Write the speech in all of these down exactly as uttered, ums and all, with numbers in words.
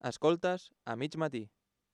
Escoltes a mig matí.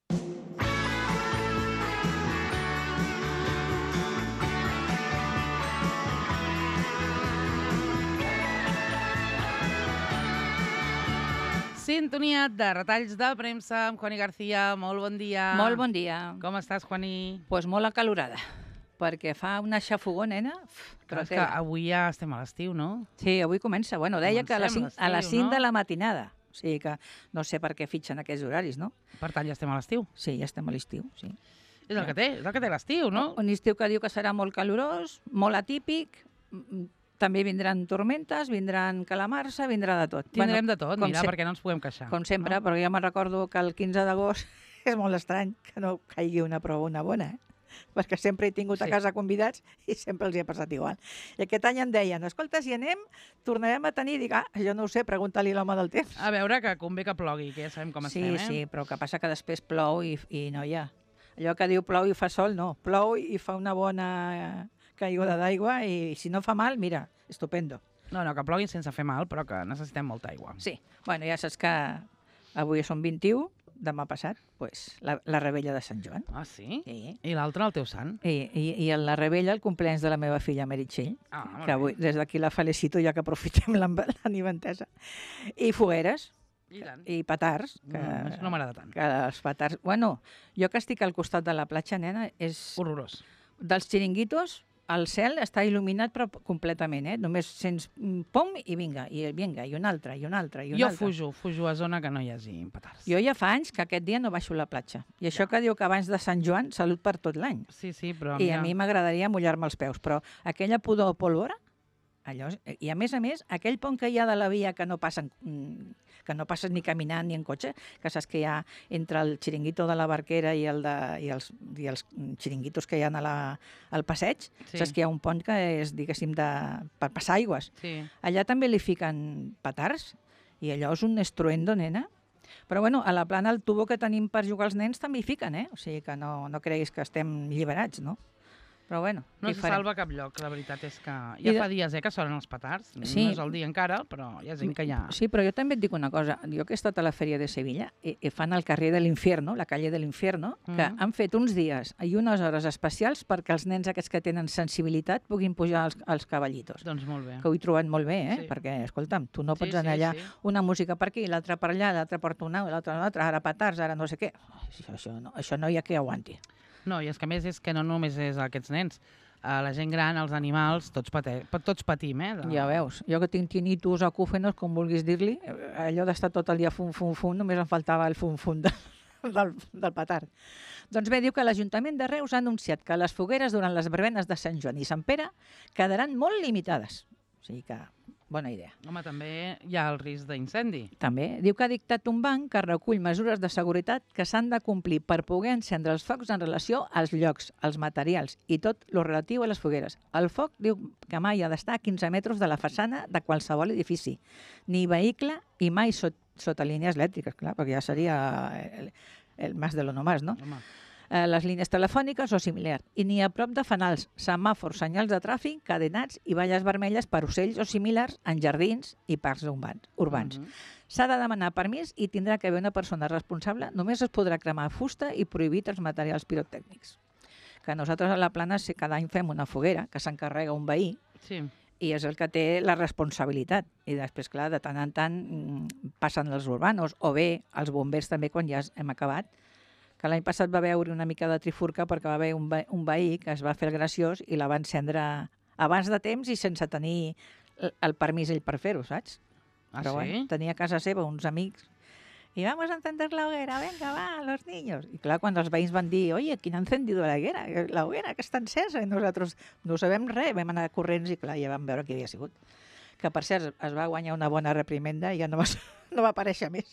Sintonia de retalls de premsa amb Juani García. Molt bon dia. Molt bon dia. Com estàs, Juani? Doncs pues molt acalorada, perquè fa una xafogó, nena. Però és que avui ja estem a l'estiu, no? Sí, avui comença. Bueno, deia que a les cinc, a les cinc no? de la matinada. O sigui que no sé per què fitxen aquests horaris, no? Per tant, ja estem a l'estiu. Sí, ja estem a l'estiu, sí. És el que té, és el que té l'estiu, no? Un estiu que diu que serà molt calorós, molt atípic, també vindran tormentes, vindran calamarsa, vindrà de tot. Tindrem bueno, de tot, mira, perquè no ens puguem queixar. Com sempre, no? Perquè jo me'n recordo que el quinze d'agost és molt estrany que no caigui una prova una bona, eh? Perquè sempre he tingut sí. a casa convidats i sempre els hi ha passat igual. I aquest any em deien, escolta, si anem, tornarem a tenir, dic, ah, jo no ho sé, pregunta-li l'home del temps. A veure, que convé que plogui, que ja sabem com sí, estem, eh? Sí, sí, però el que passa que després plou i, i no hi ha. Allò que diu plou i fa sol, no. Plou i fa una bona caiguda d'aigua i si no fa mal, mira, estupendo. No, no, que plogui sense fer mal, però que necessitem molta aigua. Sí, bueno, ja saps que avui són vint-i-u, demà passat, pues, la, la rebella de Sant Joan. Ah, sí? Sí. I l'altre, el teu sant? I, i, i la rebella, el compleanys de la meva filla Meritxell, ah, que avui, des d'aquí la felicito ja que aprofitem l'animentesa. I fogueres, I, i petards. Que, mm, això no m'agrada tant. Que els petards... Bueno, jo que estic al costat de la platja, nena, és... Horrorós. Dels xiringuitos, el cel està il·luminat però completament, eh? Només sents pom i vinga, i vinga, i un altre, i un altre, i un jo altre. fujo, fujo a zona que no hi hagi petards. Jo ja fa anys que aquest dia no baixo a la platja. I això ja. Que diu que abans de Sant Joan, salut per tot l'any. Sí, sí, però... I mira... a mi m'agradaria mullar-me els peus, però aquella pudor pólvora, allò... I a més a més, aquell pont que hi ha de la via que no passen... que no passes ni caminant ni en cotxe, que saps que hi ha entre el xiringuito de la barquera i, el de, i, els, i els xiringuitos que hi ha a la, al passeig, sí. Saps que hi ha un pont que és, diguéssim, de, per passar aigües. Sí. Allà també li fiquen petards, i allò és un estruendo, nena. Però bueno, a la plana el tubo que tenim per jugar als nens també hi fiquen, eh? O sigui que no, no creguis que estem alliberats, no? Però bueno, no se salva cap lloc, la veritat és que ja de... fa dies eh, que sonen els petards, sí. No és el dia encara, però hi ha gent que ja... Sí, però jo també et dic una cosa, jo que he estat a la Fèria de Sevilla, i, i fan el carrer de l'Infierno, la calle de l'Infierno, mm. que han fet uns dies i unes hores especials perquè els nens aquests que tenen sensibilitat puguin pujar als, als cavallitos. Doncs molt bé. Que ho he trobat molt bé, eh? Sí. Perquè, escolta'm, tu no pots sí, anar allà, sí, sí. una música per aquí, l'altra per allà, l'altra per una, l'altra per l'altra, ara petards, ara no sé què. Això, això, no, això no hi ha qui aguanti. No, i és que a més és que no només és aquests nens, Uh, la gent gran, els animals, tots, pate... tots patim, eh? De... Ja veus. Jo que tinc tinnitus acúfenos, com vulguis dir-li, allò d'estar tot el dia fum, fum, fum, només em faltava el fum, fum de, del, del petard. Doncs bé, diu que l'Ajuntament de Reus ha anunciat que les fogueres durant les verbenes de Sant Joan i Sant Pere quedaran molt limitades. O sigui que, bona idea. Home, també hi ha el risc d'incendi. També. Diu que ha dictat un banc que recull mesures de seguretat que s'han de complir per poder encendre els focs en relació als llocs, als materials i tot lo relatiu a les fogueres. El foc diu que mai ha d'estar a quinze metres de la façana de qualsevol edifici, ni vehicle i mai sot, sota línies elèctriques, clar, perquè ja seria el, el más de lo no más, no? Home. Eh, les línies telefòniques o similar, i ni a prop de fanals, semàfors, senyals de tràfic, cadenats i valles vermelles per ocells o similars en jardins i parcs urbans. urbans. Uh -huh. S'ha de demanar permís i tindrà que haver una persona responsable. Només es podrà cremar fusta i prohibit els materials pirotècnics. Que nosaltres a la Plana si cada any fem una foguera que s'encarrega un veí, sí. I és el que té la responsabilitat. I després, clar, de tant en tant passen els urbanos, o bé els bombers també quan ja hem acabat, que l'any passat va veure una mica de trifurca perquè va haver un, ve un veí que es va fer el graciós i la va encendre abans de temps i sense tenir el, el permís ell per fer-ho, saps? Ah, Però, sí? Bueno, tenia a casa seva uns amics i vamos a encender la hoguera, venga, va, los niños. I clar, quan els veïns van dir, oye, ¿quién ha encendido la hoguera? La hoguera, que està encesa. I nosaltres no sabem res, vam anar corrents i clar, ja vam veure qui havia sigut. Que per cert, es va guanyar una bona reprimenda i ja no va, no va aparèixer més.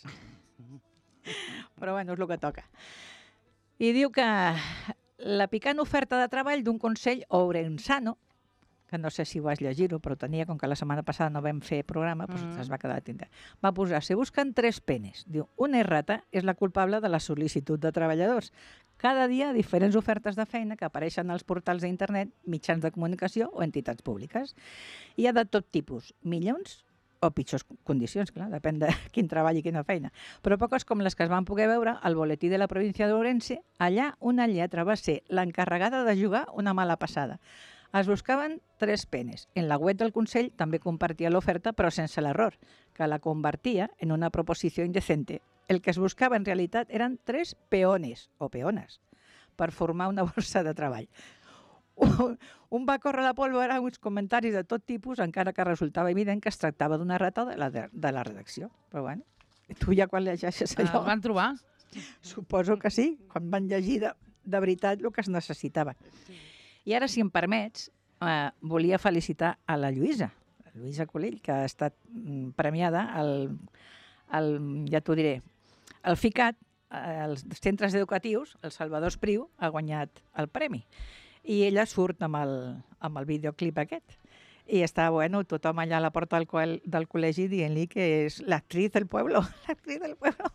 Però bueno, és el que toca. I diu que la picant oferta de treball d'un Consell Ourensano, que no sé si vas llegir-ho, però tenia, com que la setmana passada no vam fer programa, doncs mm. es va quedar a tindre. Va posar, se busquen tres penes. Diu, una errata és la culpable de la sol·licitud de treballadors. Cada dia diferents ofertes de feina que apareixen als portals d'internet, mitjans de comunicació o entitats públiques. Hi ha de tot tipus, milions o pitjors condicions, clar, depèn de quin treball i quina feina. Però poques com les que es van poder veure al boletí de la província d'Ourense, allà una lletra va ser l'encarregada de jugar una mala passada. Es buscaven tres penes. En la web del Consell també compartia l'oferta, però sense l'error, que la convertia en una proposició indecente. El que es buscava en realitat eren tres peones, o peones, per formar una borsa de treball. Un, un va córrer la pólvora uns comentaris de tot tipus, encara que resultava evident que es tractava d'una rata de la, de, de la redacció. Però bueno, tu ja quan llegeixes allò... El van trobar? Suposo que sí, quan van llegir de, de veritat el que es necessitava. I ara, si em permets, eh, volia felicitar a la Lluïsa, la Lluïsa Colell, que ha estat mm, premiada al, al, ja t'ho diré, al FICAT, als centres educatius, el Salvador Espriu ha guanyat el premi. I ella surt amb el, amb el videoclip aquest. I està, bueno, tothom allà a la porta del, co- del col·legi dient-li que és l'actriz del pueblo, l'actriz del pueblo.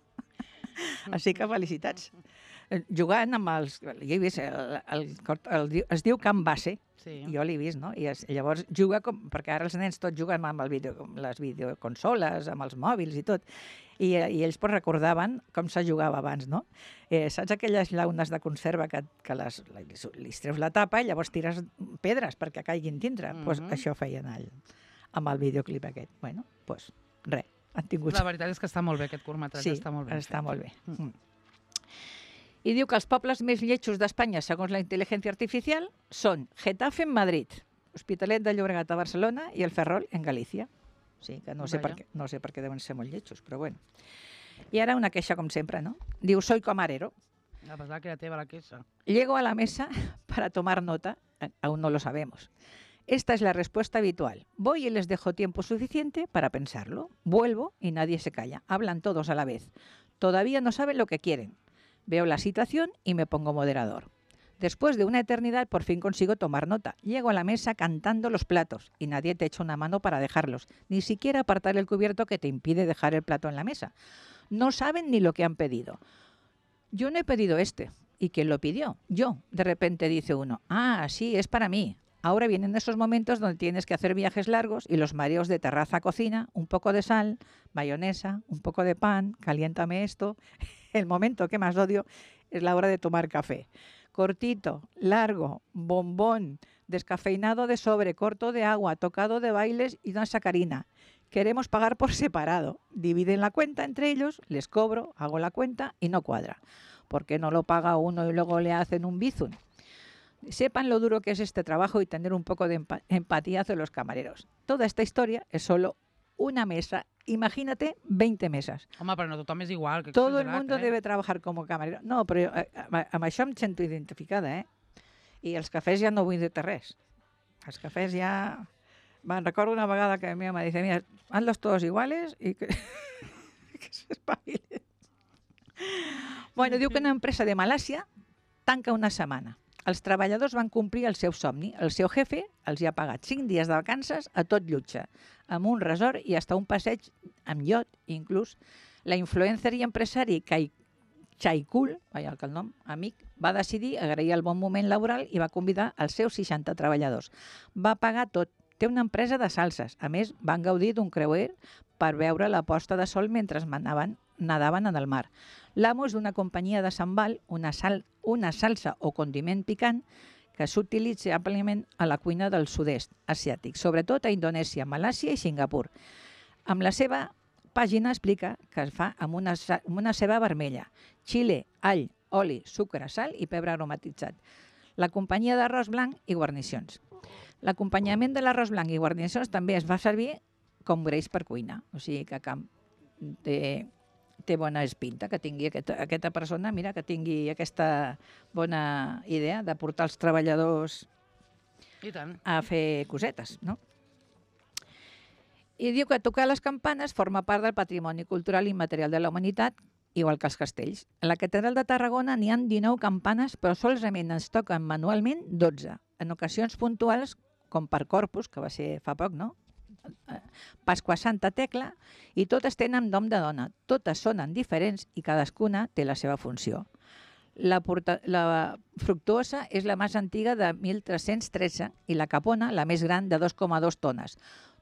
Així que felicitats. Eh, Jugant amb els... Jo he vist, el, el, el, el, es diu Can Base, Sí. jo l'he vist, no? I es, llavors juga com... Perquè ara els nens tots juguen amb el video, amb les videoconsoles, amb els mòbils i tot. I, i ells pues, recordaven com se jugava abans, no? Eh, saps aquelles llaunes de conserva que, que les, les, li treus la tapa i llavors tires pedres perquè caiguin dintre? Doncs pues, Mhm. això feien el, amb el videoclip aquest. Bueno, doncs pues, res, han tingut... La veritat és que està molt bé, aquest curtmetratge Sí, està molt bé. està molt bé. Mm. Mm. I diu que els pobles més lletjos d'Espanya, segons la intel·ligència artificial, són Getafe en Madrid, Hospitalet de Llobregat a Barcelona i el Ferrol en Galícia. Sí, que no sé, per Vaja. què, no sé per què deuen ser molt lletjos, però bueno. I ara una queixa, com sempre, no? Diu, soy camarero. A pesar que era teva la queixa. Llego a la mesa para tomar nota, eh, aún no lo sabemos. Esta es la respuesta habitual. Voy y les dejo tiempo suficiente para pensarlo. Vuelvo y nadie se calla. Hablan todos a la vez. Todavía no saben lo que quieren. Veo la situación y me pongo moderador. Después de una eternidad por fin consigo tomar nota. Llego a la mesa cantando los platos y nadie te echa una mano para dejarlos, ni siquiera apartar el cubierto que te impide dejar el plato en la mesa. No saben ni lo que han pedido. Yo no he pedido este. ¿Y quién lo pidió? Yo. De repente dice uno, ah, sí, es para mí. Ahora vienen esos momentos donde tienes que hacer viajes largos y los mareos de terraza a cocina, un poco de sal, mayonesa, un poco de pan, caliéntame esto. El momento que más odio es la hora de tomar café. Cortito, largo, bombón, descafeinado de sobre, corto de agua, tocado de bailes y una sacarina. Queremos pagar por separado. Dividen la cuenta entre ellos, les cobro, hago la cuenta y no cuadra. ¿Por qué no lo paga uno y luego le hacen un bizun? Sepan lo duro que es este trabajo y tener un poco de empa- empatía hacia los camareros. Toda esta historia es solo una mesa. Imagínate veinte mesas. Home, però no tothom és igual. Que Todo el exagerat, mundo eh? debe trabajar como camarero. No, però eh, amb amb això em sento identificada, eh? I els cafès ja no vull dir res. Els cafès ja... Me'n recordo una vegada que mi mama dice, mira, hazlos todos iguales y que, que se espavilen. Bueno, diu que una empresa de Malàsia tanca una setmana. Els treballadors van complir el seu somni. El seu jefe els hi ha pagat cinc dies de vacances a tot lluxe, amb un resort i hasta un passeig amb iot, inclús. La influencer i empresari Kai Chaikul, vaja, que el nom, amic, va decidir agrair el bon moment laboral i va convidar els seus seixanta treballadors. Va pagar tot. Té una empresa de salses. A més, van gaudir d'un creuer per veure la posta de sol mentre manaven, nadaven en el mar. L'amo és d'una companyia de sambal, una, sal, una salsa o condiment picant que s'utilitza àmpliament a la cuina del sud-est asiàtic, sobretot a Indonèsia, Malàsia i Singapur. Amb la seva pàgina explica que es fa amb una, sa- amb una ceba vermella, xile, all, oli, sucre, sal i pebre aromatitzat. La companyia d'arròs blanc i guarnicions. L'acompanyament de l'arròs blanc i guarnicions també es va servir com greix per cuina. O sigui que cam- té, té bona espinta que tingui aquesta, aquesta persona, mira, que tingui aquesta bona idea de portar els treballadors I tant. a fer cosetes, no? I diu que tocar les campanes forma part del patrimoni cultural immaterial de la humanitat, igual que els castells. A la catedral de Tarragona n'hi ha dinou campanes, però solament es toquen manualment dotze. En ocasions puntuals, com per Corpus, que va ser fa poc, no? Pasqua Santa Tecla, i totes tenen nom de dona. Totes sonen diferents i cadascuna té la seva funció. La, porta, la fructuosa és la més antiga de mil tres-cents tretze i la capona la més gran de dos coma dos tones.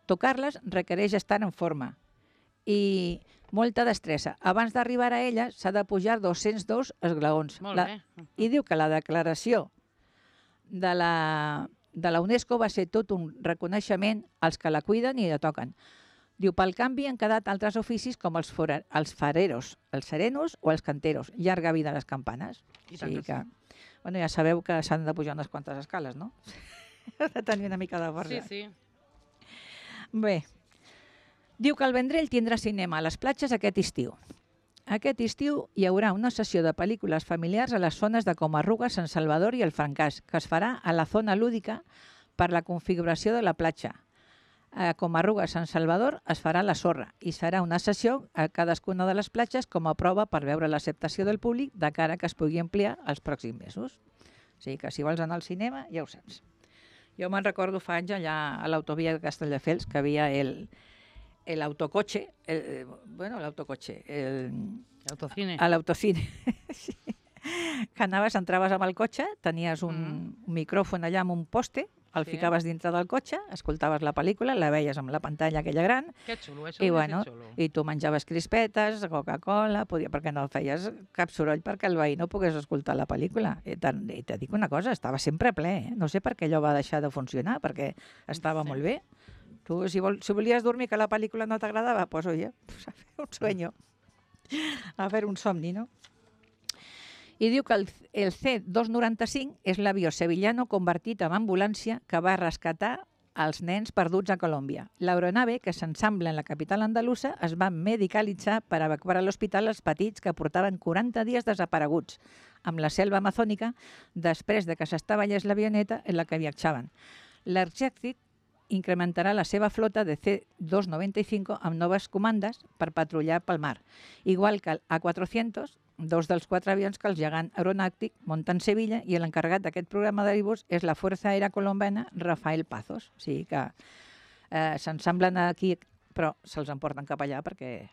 Tocar-les requereix estar en forma i molta destressa. Abans d'arribar a ella s'ha de pujar dos-cents dos esglaons. Molt La, bé. I diu que la declaració de la, de la UNESCO va ser tot un reconeixement als que la cuiden i la toquen. Diu, pel canvi han quedat altres oficis com els, fora, els fareros, els serenos o els canteros. Llarga vida a les campanes. I tant O sigui que que, bueno, ja sabeu que s'han de pujar unes quantes escales, no? Heu de tenir una mica de força. Sí, sí. Bé, diu que el Vendrell tindrà cinema a les platges aquest estiu. Aquest estiu hi haurà una sessió de pel·lícules familiars a les zones de Comarruga, Sant Salvador i el Francàs, que es farà a la zona lúdica per la configuració de la platja. A Comarruga, Sant Salvador, es farà la sorra i serà una sessió a cadascuna de les platges com a prova per veure l'acceptació del públic de cara que es pugui ampliar els pròxims mesos. O sigui que si vols anar al cinema, ja ho saps. Jo me'n recordo fa anys allà a l'autovia de Castelldefels que havia el, el autocotxe, el, bueno, l'autocoche, el, Autocine. l'autocine, sí. Que anaves, entraves amb el cotxe, tenies un, Mm. un micròfon allà amb un poste, el Sí. ficaves dintre del cotxe, escoltaves la pel·lícula, la veies amb la pantalla aquella gran, Que xulo, això i, hauria bueno, estat xulo. i tu menjaves crispetes, Coca-Cola, podia, perquè no feies cap soroll perquè el veí no pogués escoltar la pel·lícula. I te, i te dic una cosa, estava sempre ple, eh? No sé per què allò va deixar de funcionar, perquè estava Sí. molt bé. Tu, si, vol, si volies dormir que la pel·lícula no t'agradava, pues, oye, pues a fer un sueño, a fer un somni, no? I diu que el, el C dos noranta-cinc és l'avió sevillano convertit en ambulància que va rescatar els nens perduts a Colòmbia. L'aeronave, que s'ensambla en la capital andalusa, es va medicalitzar per evacuar a l'hospital els petits que portaven quaranta dies desapareguts amb la selva amazònica després de que s'estavellés l'avioneta en la que viatjaven. L'exèrcit incrementarà la seva flota de C dos noranta-cinc amb noves comandes per patrullar pel mar, igual que el A quatre-cents, dos dels quatre avions que el gegant aeronàutic munta en Sevilla, i l'encarregat d'aquest programa de dibuix és la Fuerza Aérea Colombiana, Rafael Pazos. O sigui que eh, s'ensamblen aquí, però se'ls emporten cap allà perquè...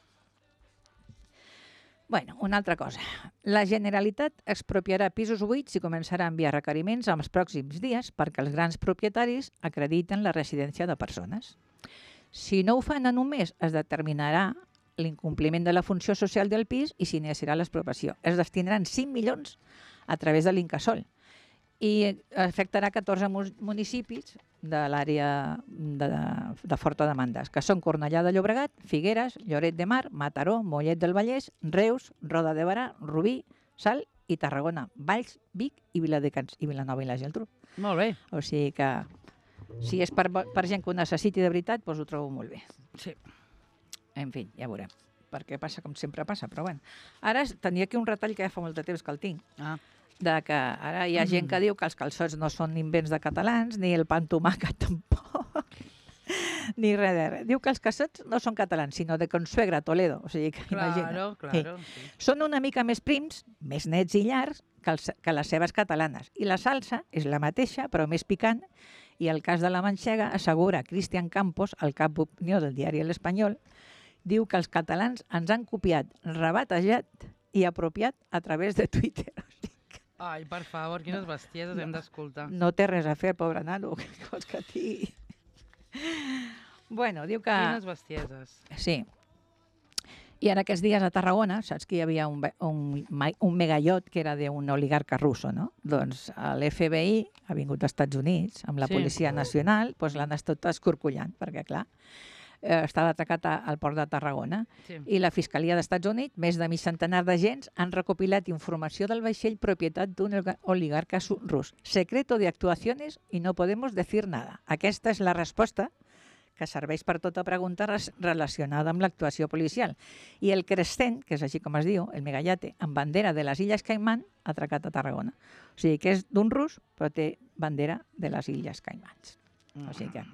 Bueno, una altra cosa. La Generalitat expropiarà pisos buits i començarà a enviar requeriments en els pròxims dies perquè els grans propietaris acrediten la residència de persones. Si no ho fan en un mes, es determinarà l'incompliment de la funció social del pis i s'iniciarà l'expropiació. Es destinaran cinc milions a través de l'Incasòl i afectarà catorze municipis de l'àrea de, de forta demanda, que són Cornellà de Llobregat, Figueres, Lloret de Mar, Mataró, Mollet del Vallès, Reus, Roda de Berà, Rubí, Salt i Tarragona, Valls, Vic i Viladecans i Vilanova i la Geltrú. Molt bé. O sigui que si és per, per gent que ho necessiti de veritat, doncs ho trobo molt bé. Sí. En fi, ja veurem. Perquè passa com sempre passa, però bueno. Ara tenia aquí un retall que ja fa molt de temps que el tinc, Ah. de que ara hi ha gent que diu que els calçots no són invents de catalans, ni el pa amb tomàquet tampoc, ni res de res. Diu que els calçots no són catalans, sinó de Consuegra, Toledo. O sigui que imagina. Claro, claro. Sí. Són una mica més prims, més nets i llargs que, els, que les seves catalanes. I la salsa és la mateixa, però més picant, i el cas de la manxega assegura Cristian Campos, el cap d'opinió del diari L'Espanyol, diu que els catalans ens han copiat, rebatejat i apropiat a través de Twitter. O sigui que Ai, per favor, quines bestieses hem d'escoltar. no té res a fer, pobre nano, que vols que et digui. Bueno, diu que... Quines bestieses. Sí. I ara aquests dies a Tarragona, saps que hi havia un, be- un, mai- un megallot que era d'un oligarca russo, no? Doncs l'F B I ha vingut als Estats Units amb la Sí. Policia Nacional, doncs l'han estat escorcollant, perquè clar, eh, estava atracat a- al port de Tarragona. Sí. I la Fiscalia dels Estats Units, més de mig centenar d'agents, han recopilat informació del vaixell propietat d'un olga- oligarca su- rus. Secreto de actuaciones y no podemos decir nada. Aquesta és la resposta que serveix per tota pregunta res- relacionada amb l'actuació policial. I el Crescent, que és així com es diu, el megallate, amb bandera de les Illes Caimán, atracat a Tarragona. O sigui que és d'un rus, però té bandera de les Illes Caimans. O sigui que...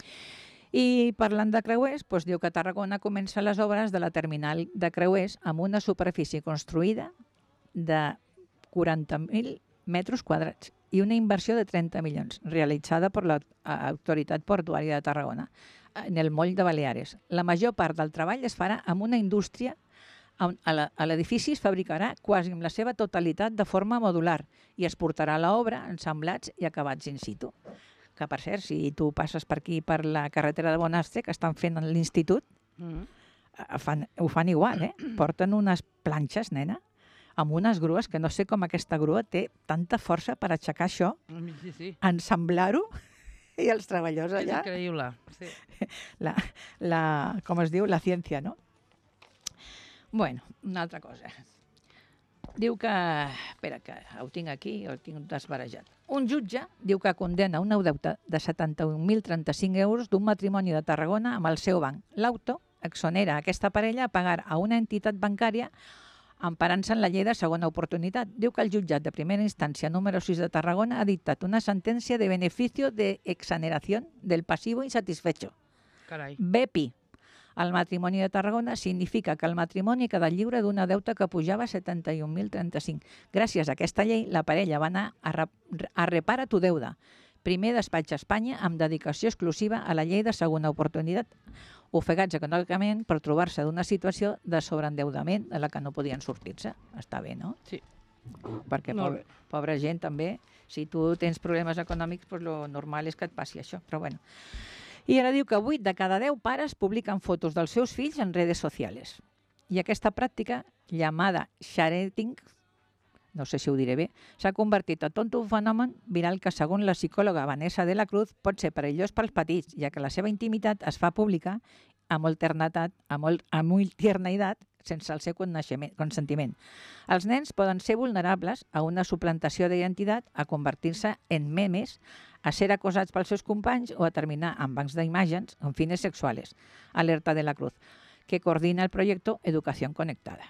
I parlant de creuers, doncs diu que a Tarragona comença les obres de la terminal de creuers amb una superfície construïda de quaranta mil metres quadrats i una inversió de trenta milions, realitzada per l'Autoritat Portuària de Tarragona, en el moll de Baleares. La major part del treball es farà amb una indústria on a la- a l'edifici es fabricarà quasi amb la seva totalitat de forma modular i es portarà a l'obra ensamblats i acabats in situ. Que, per cert, si tu passes per aquí, per la carretera de Bonastre, que estan fent l'institut, Mm. eh, fan, ho fan igual, eh? Porten unes planxes, nena, amb unes grues, que no sé com aquesta grua té tanta força per aixecar això, Sí, sí. ensamblar-ho, i els treballadors És allà, increïble. Sí. la, la, com es diu, la ciència, no? Bueno, una altra cosa. Diu que... Espera, que ho tinc aquí, ho tinc desbarejat. Un jutge diu que condena un deute de setanta-un mil trenta-cinc euros d'un matrimoni de Tarragona amb el seu banc. L'auto exonera aquesta parella a pagar a una entitat bancària emparant-se en la llei de segona oportunitat. Diu que el jutjat de primera instància número sis de Tarragona ha dictat una sentència de beneficio de exoneración del pasivo insatisfecho. Carai. B P I. El matrimoni de Tarragona significa que el matrimoni queda lliure d'una deuta que pujava a setanta-un mil trenta-cinc. Gràcies a aquesta llei, la parella va anar a, re a repara tu deuda. Primer despatx a Espanya amb dedicació exclusiva a la llei de segona oportunitat, ofegats econòmicament per trobar-se d'una situació de sobreendeudament de la que no podien sortir-se. Està bé, no? Sí. Perquè Molt po bé. pobra gent també, si tu tens problemes econòmics, pues lo normal és que et passi això. Però bueno. I ara diu que vuit de cada deu pares publiquen fotos dels seus fills en redes socials. I aquesta pràctica, llamada shareting, no sé si ho diré bé, s'ha convertit en tot un fenomen viral que, segons la psicòloga Vanessa de la Cruz, pot ser perillós pels petits, ja que la seva intimitat es fa pública amb molt ternetat, amb molt, amb molt tierna edat, sense el seu consentiment. Els nens poden ser vulnerables a una suplantació d'identitat, a convertir-se en memes, a ser acosats pels seus companys o a terminar en bancs d'imatges amb fines sexuales. Alerta de la Cruz, que coordina el proyecto Educación Conectada.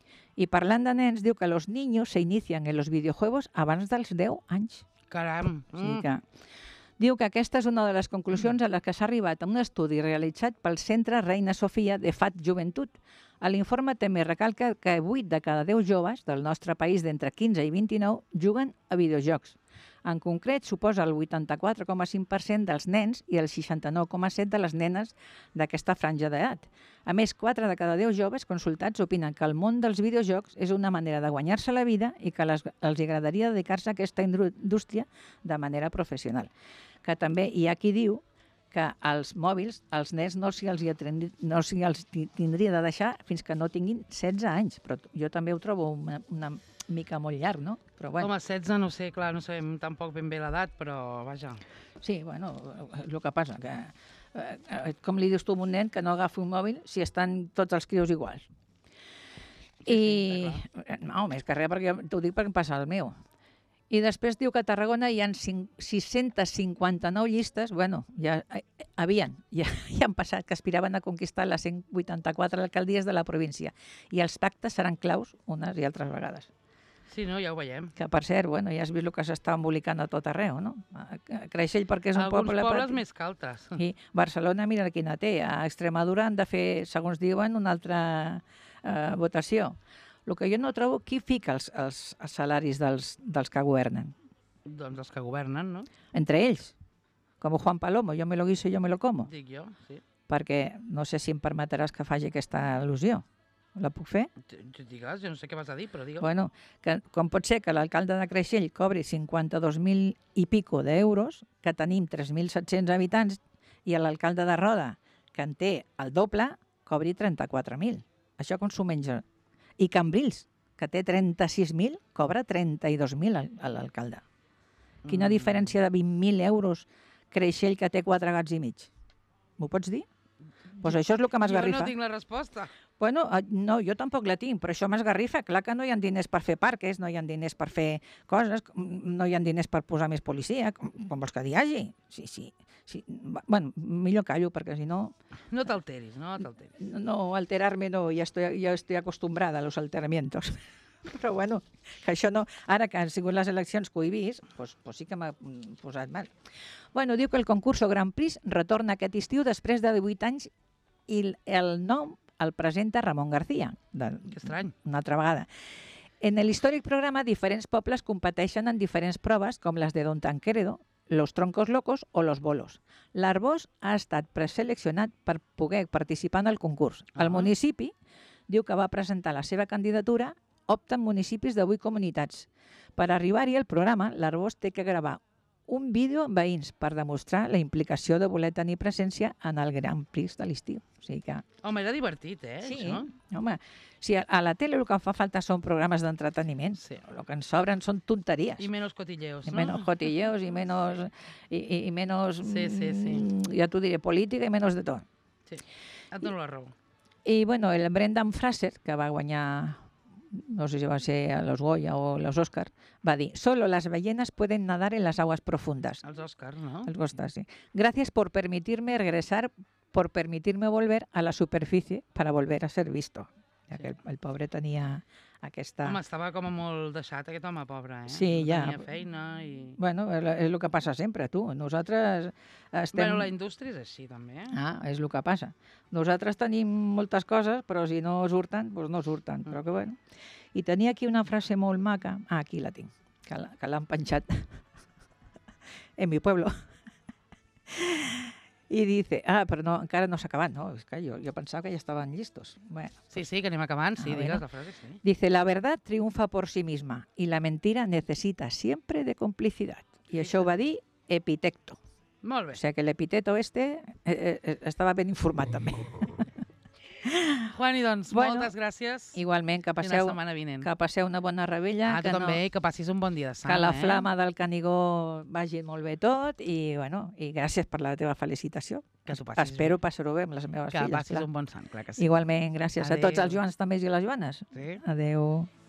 I parlant de nens, diu que los niños se inician en los videojuegos abans dels deu anys. Caram. O sigui que... Diu que aquesta és una de les conclusions a les que s'ha arribat a un estudi realitzat pel Centre Reina Sofia de F A T Joventut. A l'informe també recalca que vuit de cada deu joves del nostre país d'entre quinze i vint-i-nou juguen a videojocs. En concret, suposa el vuitanta-quatre coma cinc per cent dels nens i el seixanta-nou coma set per cent de les nenes d'aquesta franja d'edat. A més, quatre de cada deu joves consultats opinen que el món dels videojocs és una manera de guanyar-se la vida i que les, els agradaria dedicar-se a aquesta indústria de manera professional. Que també hi ha qui diu que els mòbils, als nens no s'hi els, no s'hi els tindria de deixar fins que no tinguin setze anys, però jo també ho trobo una, una mica molt llarg, no? Però bueno. Home, setze, no sé, clar, no sabem tampoc ben bé l'edat, però vaja. Sí, bueno, el que passa, que eh, com li dius tu a un nen que no agafi un mòbil si estan tots els crios iguals? I, no, més que res, perquè t'ho dic perquè em passa el meu. I després diu que a Tarragona hi ha sis-centes cinquanta-nou llistes, bueno, ja havien, ja, ja han passat, que aspiraven a conquistar les cent vuitanta-quatre alcaldies de la província. I els pactes seran claus unes i altres vegades. Sí, no, ja ho veiem. Que, per cert, bueno, ja has vist el que s'està embolicant a tot arreu, no? A Creixell, perquè és un Alguns poble... pobles petit. més que altres. I Barcelona, mira quina té. A Extremadura han de fer, segons diuen, una altra eh, votació. El que jo no trobo, qui fica els, els, els salaris dels, dels que governen? Doncs els que governen, no? Entre ells. Com Juan Palomo, jo me lo guiso, jo me lo como. Dic jo, sí. Perquè no sé si em permetràs que faci aquesta al·lusió. La puc fer? Digues, jo no sé què vas a dir, però digues. Bueno, que, com pot ser que l'alcalde de Creixell cobri cinquanta-dos mil i pico d'euros, que tenim tres mil set-cents habitants, i l'alcalde de Roda, que en té el doble, cobri trenta-quatre mil. Això com s'ho menja? I Cambrils, que té trenta-sis mil, cobra trenta-dos mil a l'alcalde. Quina Mm. diferència de vint mil euros Creixell, que té quatre gats i mig? M'ho pots dir? Doncs pues això és el que m'esgarrifa. Jo no tinc la resposta. Bueno, no, jo tampoc la tinc, però això m'esgarrifa. Clar que no hi ha diners per fer parques, no hi ha diners per fer coses, no hi ha diners per posar més policia, com, com vols que hi hagi. Sí, sí, sí. Bueno, millor callo, perquè si no... No t'alteris, no t'alteris. No, alterar-me no, ja estoy, ja estoy acostumbrada a los alteramientos. Però bueno, que això no... Ara que han sigut les eleccions que ho he vist, doncs, doncs sí que m'ha posat mal. Bueno, diu que el concurso Grand Prix retorna aquest estiu després de divuit anys i el nom el presenta Ramon García. De, Que estrany. una altra vegada. En el històric programa, diferents pobles competeixen en diferents proves, com les de Don Tanqueredo, Los Troncos Locos o Los Bolos. L'Arbós ha estat preseleccionat per poder participar en el concurs. El Ah. municipi diu que va presentar la seva candidatura, opten municipis de vuit comunitats. Per arribar-hi al programa, l'Arbós té que gravar un vídeo amb veïns per demostrar la implicació de voler tenir presència en el Gran Prix de l'estiu. O sigui que... Home, era divertit, eh, Sí, això? home, si a, a la tele el que fa falta són programes d'entreteniment, Sí. el que ens sobren són tonteries. I menos cotilleos, Y no? menos cotilleos y menos, y, y- y menos Sí, sí, sí. mm, ya tú diré, política y menos de todo. Sí, et dono la raó. I bueno, el Brendan Fraser, que va guanyar, no sé si va ser a los Goya o los Oscar, va dir, solo las ballenas pueden nadar en las aguas profundas. Els Oscars, no? Els Oscars, sí. Gracias por permitirme regresar, por permitirme volver a la superficie para volver a ser visto. Ja que el, el pobre tenia aquesta... Home, estava com a molt deixat aquest home, pobre, eh? Sí, no ja. tenia feina i... Bueno, és és el que passa sempre, tu. Nosaltres estem... Bueno, la indústria és així, també, eh? Ah, és el que passa. Nosaltres tenim moltes coses, però si no surten, doncs no surten. Però que bueno. I tenia aquí una frase molt maca. Ah, aquí la tinc, que la- que l'han penjat en mi pueblo. I dice, ah, però no, encara no s'ha acabat, no, és que jo, jo pensava que ja estaven listos. Bueno, Sí, sí, que anem acabant, sí, Ah, digues bueno. la frase, sí. dice, la verdad triunfa por sí misma y la mentira necesita siempre de complicidad. I això ho va dir Epitecto. Molt bé. O sea que l'epiteto este eh, eh, estava ben informat també. Juani, doncs, Bueno, moltes gràcies. Igualment, que I una passeu, setmana vinent. que passeu una bona rebella, Ah, tu que, també, i que passis un bon dia de sant, que la eh? flama del Canigó vagi molt bé tot i, bueno, i gràcies per la teva felicitació. Que t'ho passis Espero bé. passar-ho bé amb les meves Que filles. passis clar. un bon sant, clar que sí. Igualment, gràcies a tots Adéu. els Joans també i les Joanes. Sí. Adeu.